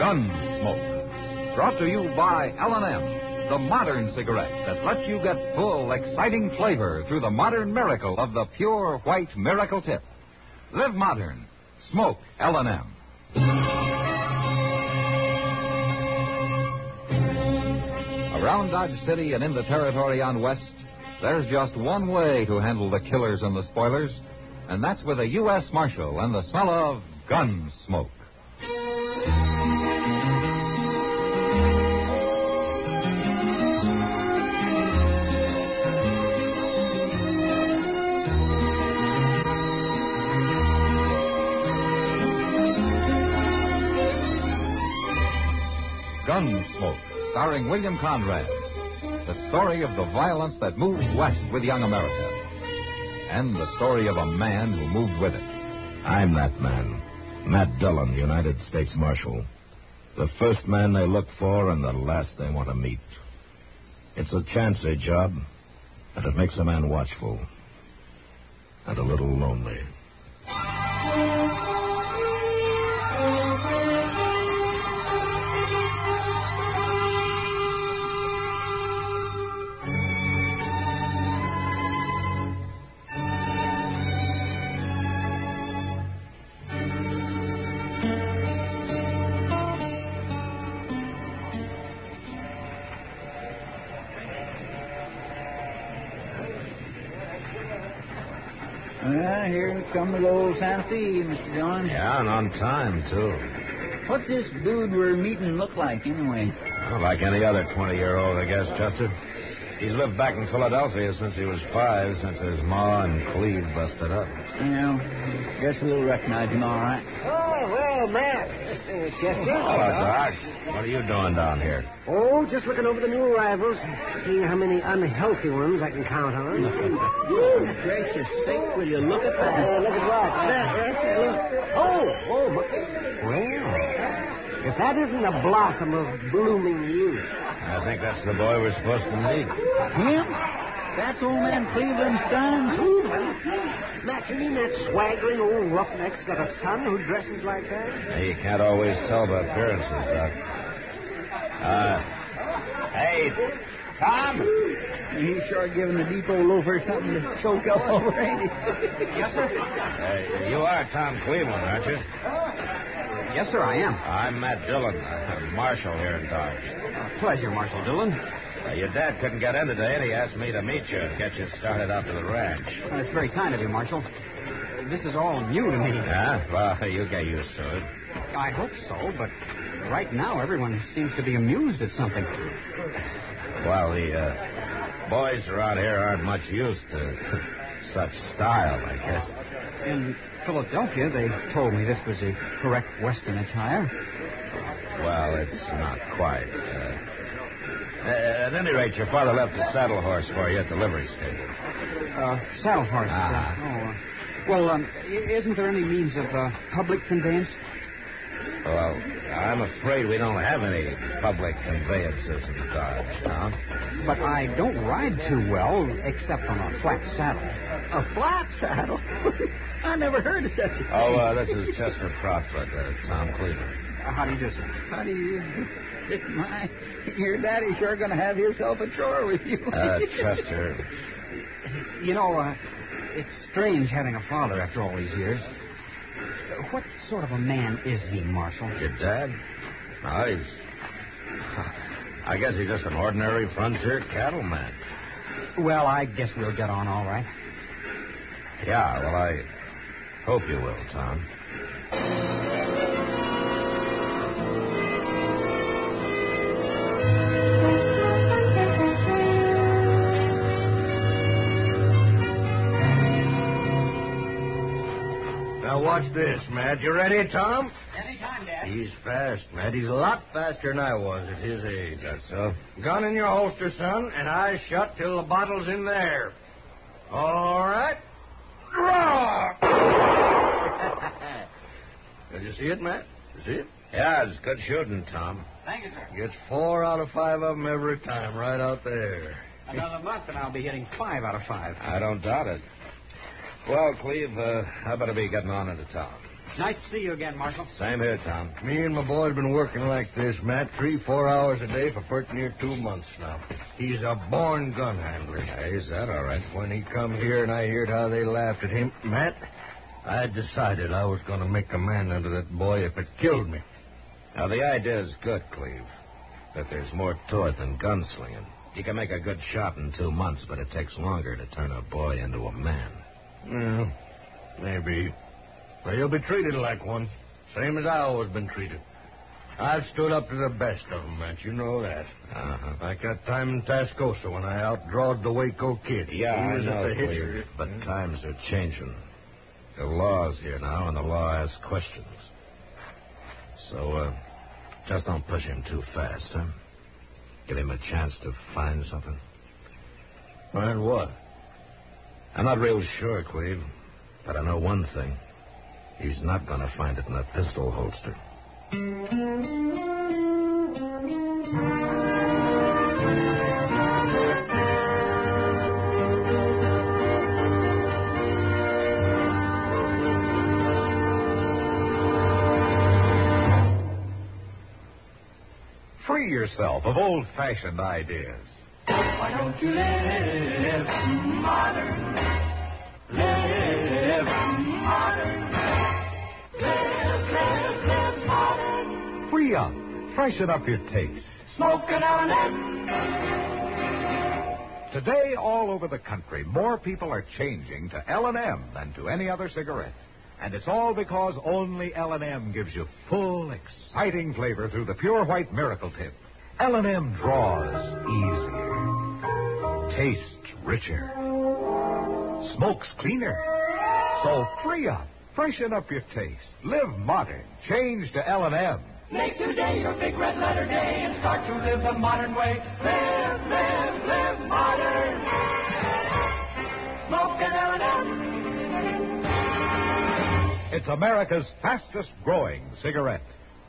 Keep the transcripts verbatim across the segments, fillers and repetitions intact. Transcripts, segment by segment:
Gunsmoke. Brought to you by L and M, the modern cigarette that lets you get full, exciting flavor through the modern miracle of the pure white Miracle Tip. Live modern. Smoke L and M. Around Dodge City and in the territory on West, there's just one way to handle the killers and the spoilers, and that's with a U S Marshal and the smell of gun smoke. Gunsmoke, starring William Conrad. The story of the violence that moved west with young America. And the story of a man who moved with it. I'm that man. Matt Dillon, United States Marshal. The first man they look for and the last they want to meet. It's a chancy job, and it makes a man watchful. And a little lonely. Well, here comes the old Santa Fe, Mister Dillon. Yeah, and on time, too. What's this dude we're meeting look like, anyway? Well, like any other twenty-year-old, I guess, Chester. He's lived back in Philadelphia since he was five, since his ma and Cleve busted up. You know, guess we'll recognize him all right. Oh, well, Matt. Chester. Hello, Doc. What are you doing down here? Oh, just looking over the new arrivals, seeing how many unhealthy ones I can count on. Good gracious sake, will you look at that? Uh, look at what? That, right there, look. Oh, oh, my. Well, if that isn't a blossom of blooming youth. I think that's the boy we're supposed to meet. Him? That's old man Cleveland Stein? Matt, you mean that swaggering old roughneck's got a son who dresses like that? Yeah, you can't always tell by appearances, Doc. Uh, hey, Tom? He's sure giving the depot loafer something to choke up over, ain't he? Yes, sir? Uh, you are Tom Cleveland, aren't you? Yes, sir, I am. I'm Matt Dillon, uh, Marshal here in Dodge. Uh, pleasure, Marshal Dillon. Uh, your dad couldn't get in today, and he asked me to meet you and get you started out to the ranch. Uh, it's very kind of you, Marshal. Uh, this is all new to me. Yeah? Well, you get used to it. I hope so, but right now everyone seems to be amused at something. Well, the uh, boys around here aren't much used to such style, I guess. In Philadelphia, they told me this was the correct Western attire. Well, it's not quite. Uh, at any rate, your father left a saddle horse for you at the livery stable. Uh, saddle horse. Ah. Uh, oh, uh, well, um, isn't there any means of uh, public conveyance? Well, I'm afraid we don't have any public conveyances in Dodge, Tom. But I don't ride too well, except on a flat saddle. A flat saddle? I never heard of such a thing. Oh, uh, this is Chester Proudfoot, uh, Tom Cleveland. Uh, how do you do, sir? How do you... My, your daddy's sure going to have himself a chore with you. Uh, Chester. You know, uh, it's strange having a father after all these years. What sort of a man is he, Marshal? Your dad? Oh, he's... I guess he's just an ordinary frontier cattleman. Well, I guess we'll get on all right. Yeah, well, I hope you will, Tom. Now, watch this, Matt. You ready, Tom? Anytime, Dad. He's fast, Matt. He's a lot faster than I was at his age. That's so? Gun in your holster, son, and eyes shut till the bottle's in there. All right. Draw! Did you see it, Matt? You see it? Yeah, it's good shooting, Tom. Thank you, sir. Gets four out of five of them every time, right out there. Another month and I'll be hitting five out of five. I don't doubt it. Well, Cleve, uh, I better be getting on into town. Nice to see you again, Marshal. Same here, Tom. Me and my boy's been working like this, Matt, three, four hours a day for pretty near two months now. He's a born gun handler. Hey, is that all right? When he come here and I heard how they laughed at him, Matt, I decided I was going to make a man out of that boy if it killed me. Now, the idea is good, Cleve. But there's more to it than gunslinging. You can make a good shot in two months, but it takes longer to turn a boy into a man. Well, maybe. But he'll be treated like one, same as I always been treated. I've stood up to the best of them, Matt. You know that. Uh-huh. Like that time in Tascosa when I outdrawed the Waco kid. Yeah, he I was know, at the Cleve, hitcher. but times are changing. The law's here now, and the law asks questions. So, uh, just don't push him too fast, huh? Give him a chance to find something. Find what? I'm not real sure, Cleve, but I know one thing. He's not going to find it in a pistol holster. Free yourself of old-fashioned ideas. Why don't you live modern? Live modern. Live, live, live modern. Free up. Freshen up your taste. Smoke an L and M. Today, all over the country, more people are changing to L and M than to any other cigarette. And it's all because only L and M gives you full, exciting flavor through the pure white Miracle Tip. L and M draws easier, tastes richer, smokes cleaner. So free up, freshen up your taste, live modern, change to L and M. Make today your big red letter day and start to live the modern way. Live, live, live modern. Smoke an L and M. It's America's fastest growing cigarette.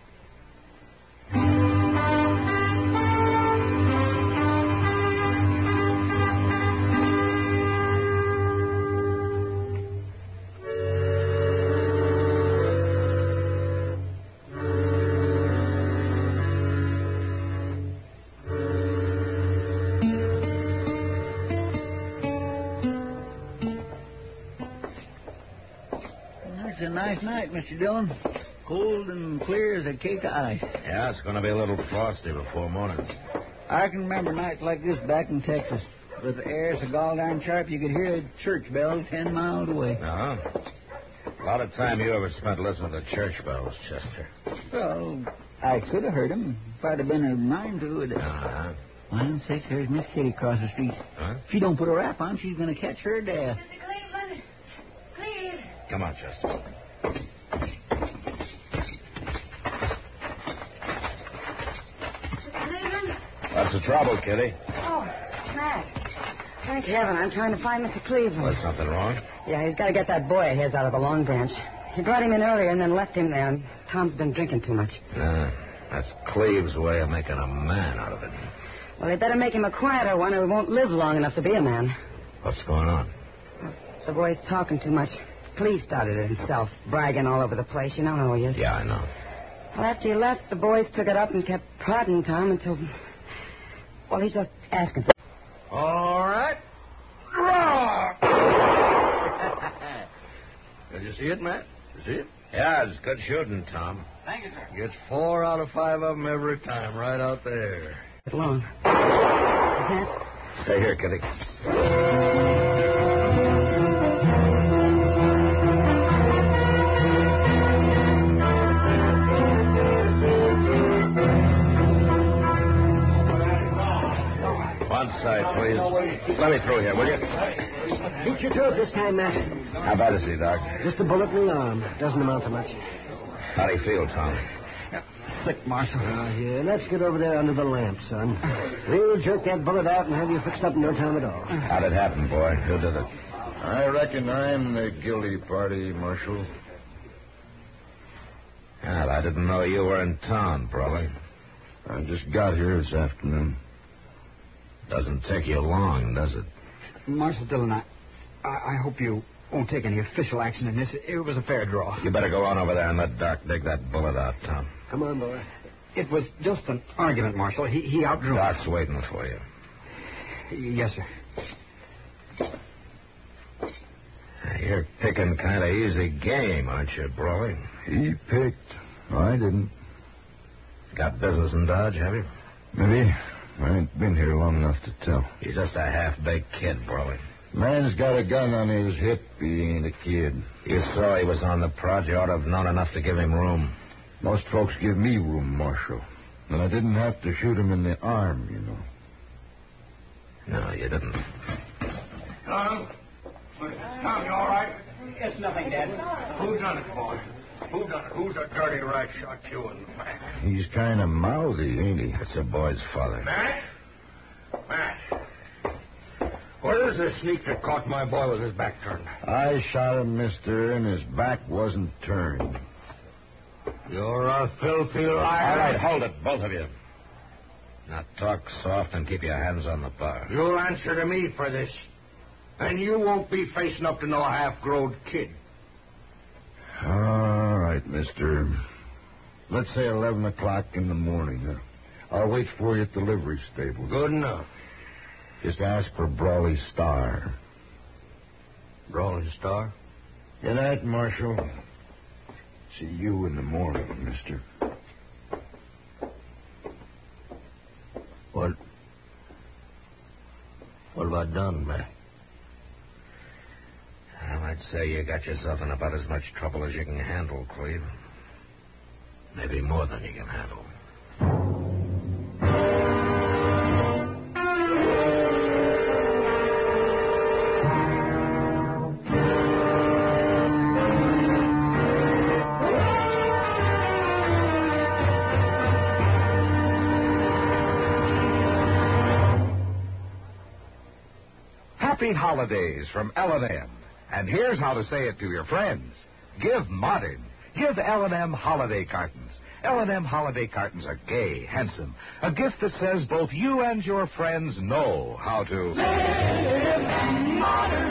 It's a nice night, Mister Dillon. Cold and clear as a cake of ice. Yeah, it's going to be a little frosty before morning. I can remember nights like this back in Texas. With the air so gall darn sharp you could hear a church bell ten miles away. Uh-huh. A lot of time you ever spent listening to church bells, Chester. Well, I could have heard 'em if I'd have been a mind to it. Uh-huh. One six, there's Miss Kitty across the street. Huh? If she don't put a wrap on, she's going to catch her death. Mister Cleveland. Cleve. Come on, Chester. Mister Cleveland. What's the trouble, Kitty? Oh, it's Matt. Thank heaven, I'm trying to find Mister Cleveland. Was something wrong? Yeah, he's got to get that boy of his out of the Long Branch. He brought him in earlier and then left him there, and Tom's been drinking too much. Uh, that's Cleve's way of making a man out of it. Well, they better make him a quieter one or he won't live long enough to be a man. What's going on? The boy's talking too much. Cleve started it himself, bragging all over the place. You know how he is. Yeah, I know. Well, after he left, the boys took it up and kept prodding Tom until... Well, he's just asking for... All right. Roar! Did you see it, Matt? You see it? Yeah, it's good shooting, Tom. Thank you, sir. Gets four out of five of them every time, right out there. It long. Matt? Stay here, Kitty. One side, please. Let me through here, will you? Beat you to it this time, Matt. How bad is he, Doc? Just a bullet in the arm. Doesn't amount to much. How do you feel, Tom? Sick, Marshal. Uh, here, let's get over there under the lamp, son. We'll jerk that bullet out and have you fixed up in no time at all. How'd it happen, boy? Who did it? I reckon I'm the guilty party, Marshal. Well, I didn't know you were in town, brother. I just got here this afternoon. Doesn't take you long, does it? Marshal Dillon, I, I, I hope you won't take any official action in this. It was a fair draw. You better go on over there and let Doc dig that bullet out, Tom. Come on, boy. It was just an argument, Marshal. He, he outdrew... Doc's waiting for you. Yes, sir. You're picking kind of easy game, aren't you, Brawley? He picked. I didn't. Got business in Dodge, have you? Maybe. I ain't been here long enough to tell. He's just a half-baked kid, Brawley. Man's got a gun on his hip. He ain't a kid. You saw he was on the prod. You ought to have known enough to give him room. Most folks give me room, Marshal. And I didn't have to shoot him in the arm, you know. No, you didn't. Tom? Tom, you all right? It's nothing, Dad. Who done it, boy? Who done it? Who's a dirty rat shot you in the back? He's kind of mouthy, ain't he? It's the boy's father. Matt? Matt? Where is the sneak that caught my boy with his back turned? I shot him, mister, and his back wasn't turned. You're a filthy liar. All right, hold it, both of you. Now talk soft and keep your hands on the bar. You'll answer to me for this. And you won't be facing up to no half-grown kid. All right, mister. Let's say eleven o'clock in the morning. Huh? I'll wait for you at the livery stable. Good enough. Just ask for Brawley Star. Brawley Star? Good night, Marshal. See you in the morning, mister. What? What have I done, Matt? Well, I'd say you got yourself in about as much trouble as you can handle, Cleve. Maybe more than you can handle. Happy holidays from L and M. And here's how to say it to your friends. Give modern. Give L and M holiday cartons. L and M holiday cartons are gay, handsome. A gift that says both you and your friends know how to... Live modern.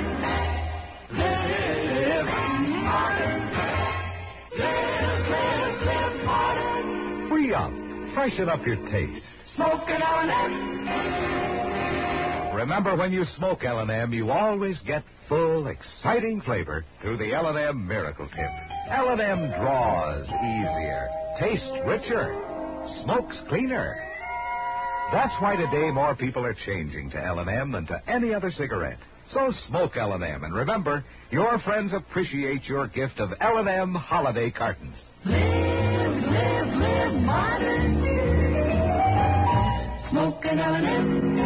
Live modern. Live, live, live modern. Free up. Freshen up your taste. Smoke an L and M. Remember, when you smoke L and M, you always get full, exciting flavor through the L and M Miracle Tip. L and M draws easier, tastes richer, smokes cleaner. That's why today more people are changing to L and M than to any other cigarette. So smoke L and M, and remember, your friends appreciate your gift of L and M holiday cartons. Live, live, live modern. Smoke an L and M.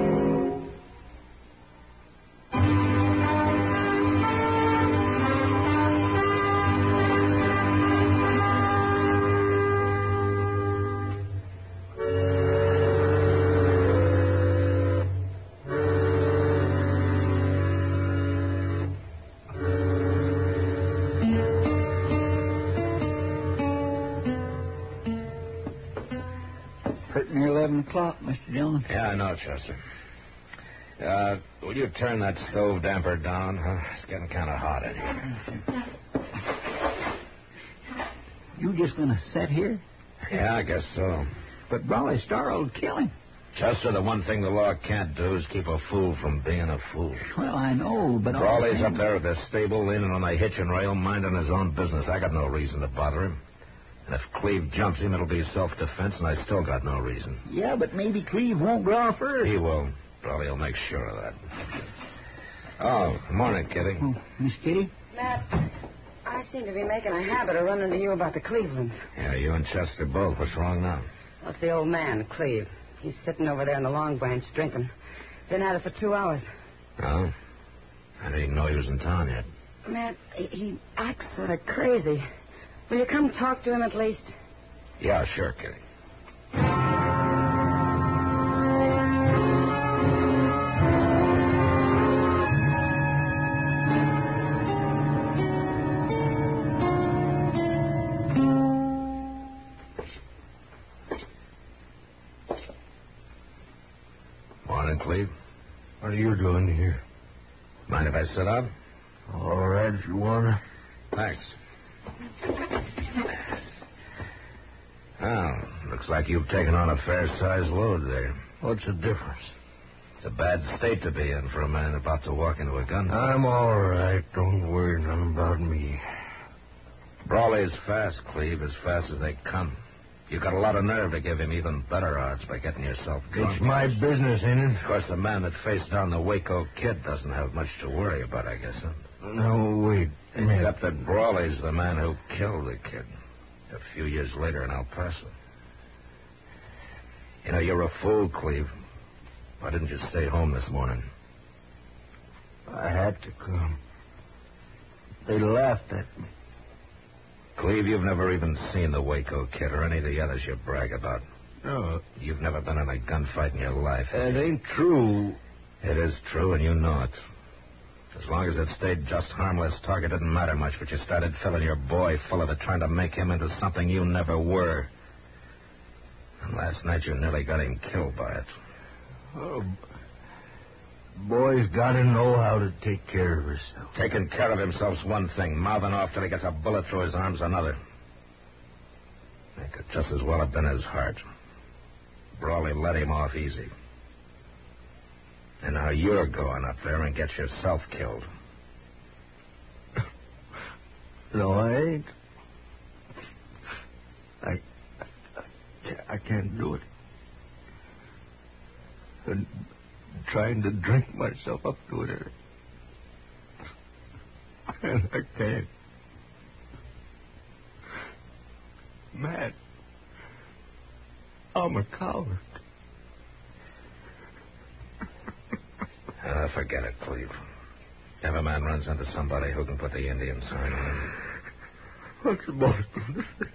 eleven o'clock, Mister Dillon. Yeah, I know, Chester. Uh, will you turn that stove damper down, huh? It's getting kind of hot in here. You just gonna sit here? Yeah, I guess so. But Brawley Star will kill him. Chester, the one thing the law can't do is keep a fool from being a fool. Well, I know, but... Brawley's up there at the stable, leaning on the hitching rail, minding his own business. I got no reason to bother him. And if Cleve jumps him, it'll be self-defense, and I still got no reason. Yeah, but maybe Cleve won't draw first. He will. Brawley will make sure of that. Oh, morning, Kitty. Oh, Miss Kitty? Matt, I seem to be making a habit of running to you about the Clevelands. Yeah, you and Chester both. What's wrong now? What's the old man, Cleve? He's sitting over there in the Long Branch drinking. Been at it for two hours. Oh? I didn't know he was in town yet. Matt, he, he acts sort of crazy. Will you come talk to him at least? Yeah, sure, Kitty. Morning, Cleve. What are you doing here? Mind if I sit up? All right, if you want to. Thanks. Well, looks like you've taken on a fair-sized load there. What's the difference? It's a bad state to be in for a man about to walk into a gun. I'm all right. Don't worry none about me. Brawley's fast, Cleve, as fast as they come. You got a lot of nerve to give him even better odds by getting yourself drunk. It's my business, ain't it? Of course, the man that faced down the Waco Kid doesn't have much to worry about, I guess, huh? No, wait. Except that Brawley's the man who killed the kid a few years later in El Paso. You know, you're a fool, Cleve. Why didn't you stay home this morning? I had to come. They laughed at me. Cleve, you've never even seen the Waco Kid or any of the others you brag about. No. You've never been in a gunfight in your life. It ain't true. It is true, and you know it. As long as it stayed just harmless talk, it didn't matter much, but you started filling your boy full of it, trying to make him into something you never were. And last night you nearly got him killed by it. Oh, boy's got to know how to take care of herself. Taking care of himself's one thing. Mouthing off till he gets a bullet through his arm's another. It could just as well have been his heart. Brawley let him off easy. And now you're going up there and get yourself killed. No, I ain't. I, I, I can't do it. I'm trying to drink myself up to it. And I can't. Matt, I'm a coward. Uh, forget it, Cleve. Every man runs into somebody who can put the Indian sign on him. What's the boss going to say?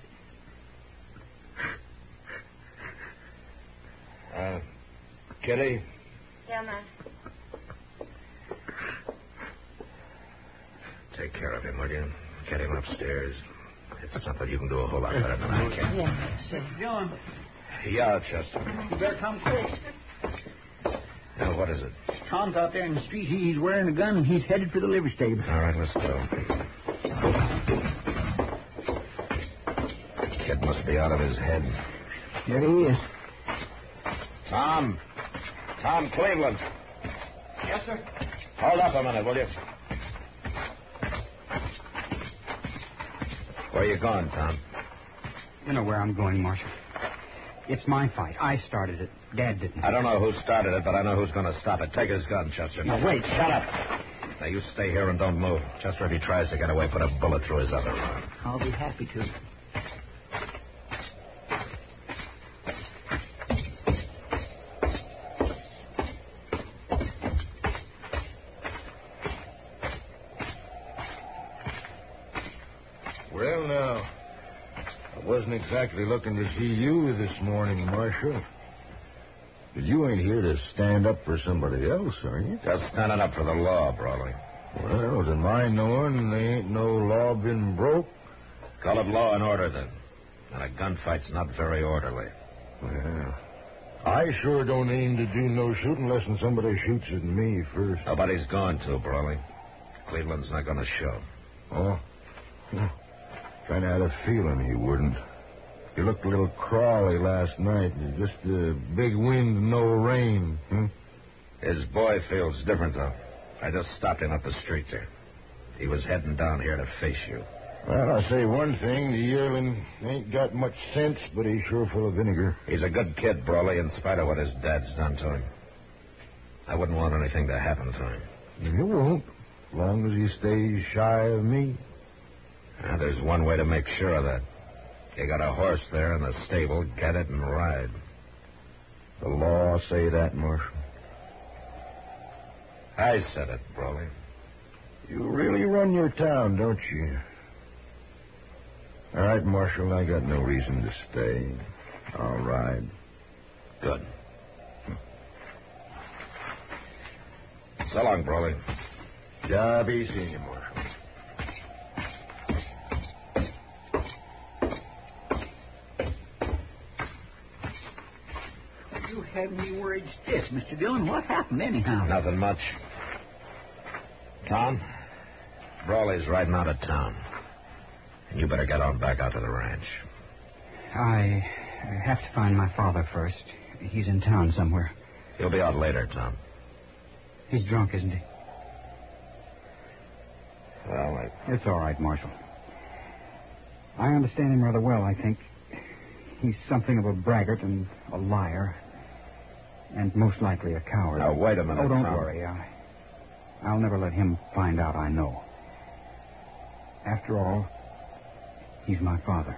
Uh, Kitty? Yeah, Matt. Take care of him, will you? Get him upstairs. It's something you can do a whole lot better than I can. Yeah, sure. John, Yeah, Chester. you better come quick. Now, what is it? Tom's out there in the street. He, he's wearing a gun, and he's headed for the liver stable. All right, let's go. Kid must be out of his head. There he is. Tom. Tom Cleveland. Yes, sir. Hold up a minute, will you? Where you going, Tom? You know where I'm going, Marshal. It's my fight. I started it. Dad didn't. I don't know who started it, but I know who's going to stop it. Take his gun, Chester. No, wait. Shut up. Now, you stay here and don't move. Chester, if he tries to get away, put a bullet through his other arm. I'll be happy to. Well, now, I wasn't exactly looking to see you this morning, Marshal. But you ain't here to stand up for somebody else, are you? Just standing up for the law, Brawley. Well, to my knowing, there ain't no law been broke. Call it law and order, then. And a gunfight's not very orderly. Well, I sure don't aim to do no shooting unless somebody shoots at me first. Nobody's going to, Brawley. Cleveland's not going to show. Oh? Kind of had a feeling he wouldn't. He looked a little crawly last night. Just a big wind, no rain. Hmm? His boy feels different, though. I just stopped him up the street there. He was heading down here to face you. Well, I'll say one thing. The yearling ain't got much sense, but he's sure full of vinegar. He's a good kid, Brawley, in spite of what his dad's done to him. I wouldn't want anything to happen to him. You won't, as long as he stays shy of me. Now, there's one way to make sure of that. You got a horse there in the stable. Get it and ride. The law say that, Marshal. I said it, Brawley. You really run your town, don't you? All right, Marshal, I got no reason to stay. I'll ride. Good. So long, Brawley. Job easy, seeing you, Marshal. You had me worried stiff, Mister Dillon. What happened anyhow? Nothing much. Tom, Brawley's riding out of town. And you better get on back out to the ranch. I have to find my father first. He's in town somewhere. He'll be out later, Tom. He's drunk, isn't he? Well, I... It's all right, Marshal. I understand him rather well, I think. He's something of a braggart and a liar. And most likely a coward. Now, wait a minute, Oh, don't Tom. worry. I, I'll never let him find out I know. After all, he's my father.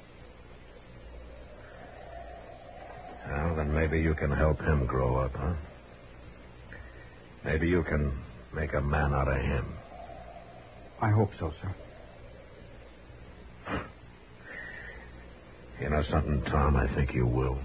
Well, then maybe you can help him grow up, huh? Maybe you can make a man out of him. I hope so, sir. You know something, Tom? I think you will.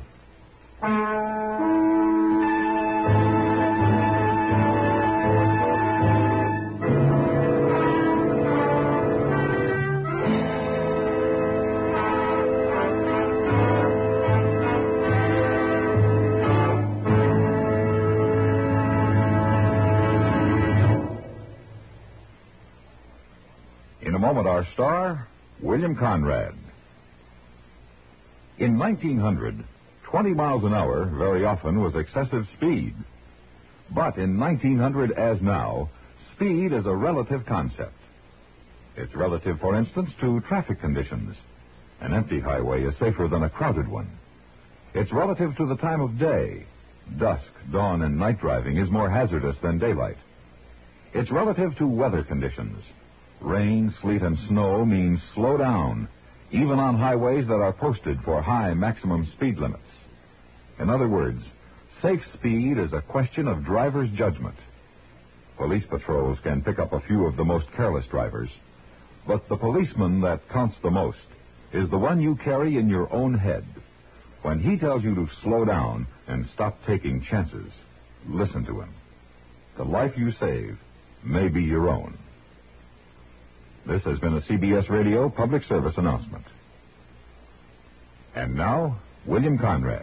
In a moment, our star, William Conrad. In nineteen hundred, twenty miles an hour very often was excessive speed. But in nineteen hundred, as now, speed is a relative concept. It's relative, for instance, to traffic conditions. An empty highway is safer than a crowded one. It's relative to the time of day. Dusk, dawn, and night driving is more hazardous than daylight. It's relative to weather conditions. Rain, sleet, and snow means slow down, even on highways that are posted for high maximum speed limits. In other words, safe speed is a question of driver's judgment. Police patrols can pick up a few of the most careless drivers, but the policeman that counts the most is the one you carry in your own head. When he tells you to slow down and stop taking chances, listen to him. The life you save may be your own. This has been a C B S Radio public service announcement. And now, William Conrad.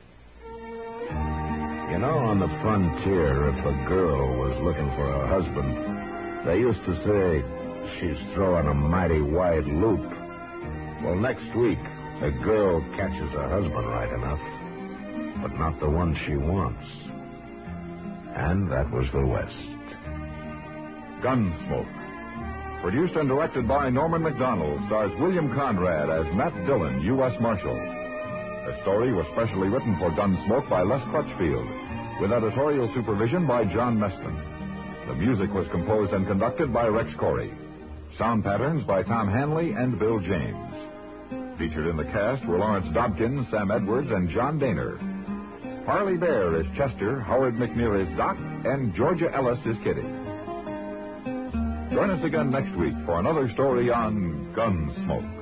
You know, on the frontier, if a girl was looking for a husband, they used to say she's throwing a mighty wide loop. Well, next week, a girl catches a husband right enough, but not the one she wants. And that was the West. Gunsmoke. Produced and directed by Norman McDonald, stars William Conrad as Matt Dillon, U S Marshal. The story was specially written for Gunsmoke by Les Crutchfield, with editorial supervision by John Meston. The music was composed and conducted by Rex Corey. Sound patterns by Tom Hanley and Bill James. Featured in the cast were Lawrence Dobkins, Sam Edwards, and John Daner. Harley Bear is Chester, Howard McNear is Doc, and Georgia Ellis is Kitty. Join us again next week for another story on Gunsmoke.